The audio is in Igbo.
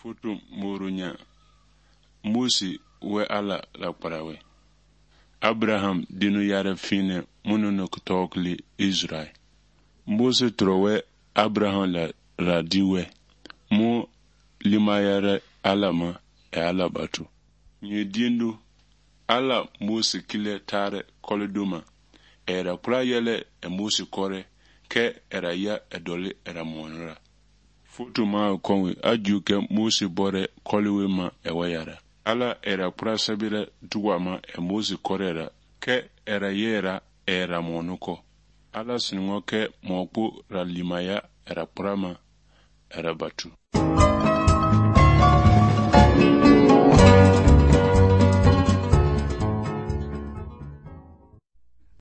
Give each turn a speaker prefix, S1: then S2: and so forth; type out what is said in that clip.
S1: Foto morunya Musi we ala la parawe. Abraham dinu yara fine munu no kutokli Israel. Musi trowe Abraham la diwe. Mu lima yara alama ala batu. Nye dindu ala Musi kile tare koliduma. Era kura yele Musi kore ke era ya edole era monra. Foto ma konwe ajuke Musi bore koliwe ma ewayara. Ala era pura sabira duwa ma Musi korera ke era yera era monuko. Ala sinungo ke mokpu ra limaya era pura ma era batu.